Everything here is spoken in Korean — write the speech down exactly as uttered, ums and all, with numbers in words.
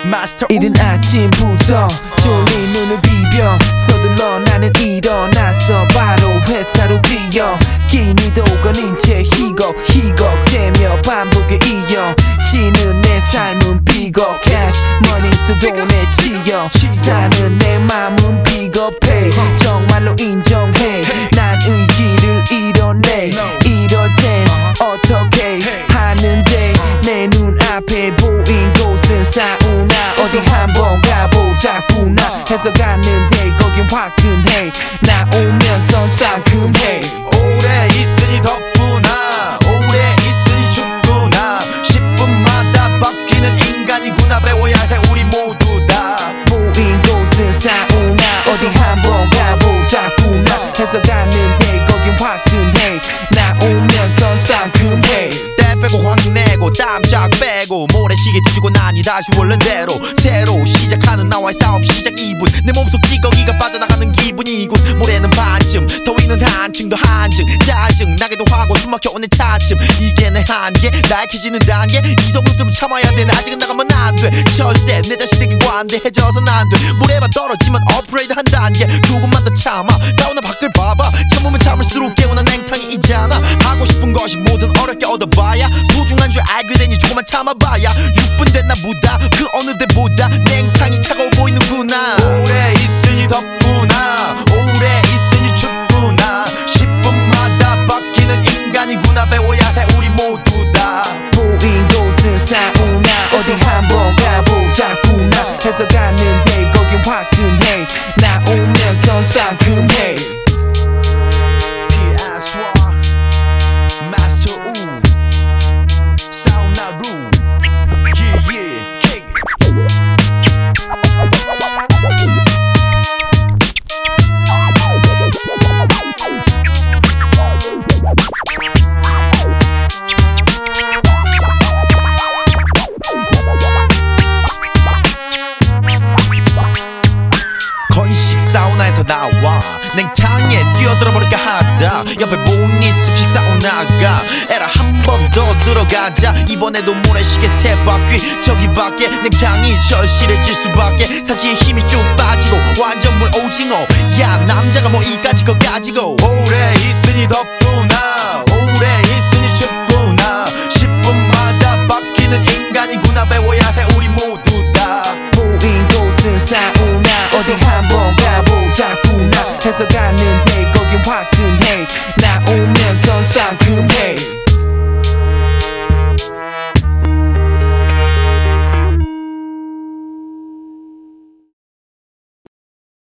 이른 아침부터 졸린 눈을 비벼 서둘러 나는 일어났어. 바로 회사로 뛰어 끼니도 거닌 채 희곡희곡대며 반복에 이어 지는 내 삶은 비겁. Cash money 또 돈에 치여 사는 내 맘은 비겁해. 정말로 인정해. 난 의지를 잃어내. 이럴 땐 어떻게 하는데 내 눈앞에 보인 곳은 사우나. 어디 한번 가보자꾸나 해서 갔는데 거긴 화끈해. 나 오면서 상큼해. 오래 있으니 덥구나. 오래 있으니 춥구나. 십 분마다 바뀌는 인간이구나. 배워야 해 우리 모두 다. 보인 곳은 사우나. 어디 한번 가보자꾸나 해서 갔는데 거긴 화끈해. 나 오면서 상큼해. 때 빼고 확내고 땀 쫙 빼고 모래시계 뒤지고 나니 다시 원래대로 새로 시작하는 나와의 사업 시작 이 분. 내 몸속 찌꺼기가 빠져나가는 기분이군. 모래는 반쯤 더위는 한층 더 한증 짜증 나기도 하고 숨막혀 오는 차츰. 이게 내 한계 나약해지는 단계. 이 정도쯤 참아야 돼. 아직은 나가면 안돼. 절대 내 자신에게 관대해져선 안돼. 모래만 떨어지면 업그레이드 한 단계. 조금만 더 참아. 사우나 밖을 봐봐. 참으면 참을수록 개운한 냉탕이 있잖아. 하고 싶은 것이 뭐든 어렵게 얻어봐야 소중한 줄 알게 되니 조금만 참아봐야. 육 분 됐나 보다. 그 어느 때보다 냉탕이 차가워 보이는구나. 오래 있으니 덥구나. 오래 있으니 춥구나. 십 분마다 바뀌는 인간이구나. 배워야 해 우리 모두 다. 보인 곳은 사우나. 어디 한번 가보자꾸나 해서 갔는데 거긴 화끈해. 나 오면서 상큼해. 사우나에서 나와 냉탕에 뛰어들어 버릴까 하다. 옆에 보니 습식 사우나가 에라 한 번 더 들어가자. 이번에도 모래시계 세 바퀴. 저기 밖에 냉탕이 절실해질 수밖에. 사지에 힘이 쭉 빠지고 완전 물 오징어. 야 남자가 뭐 이까지 거 가지고. 오래 있으니 덥구나. 오래 있으니 춥구나. 십 분마다 바뀌는 인간이구나. 배워야 해 우리 모두 다. 보인 곳은 사우나. 어디 한번 가보자꾸나 해서 갔는데 거긴 화끈해. 나 오면서 상큼해.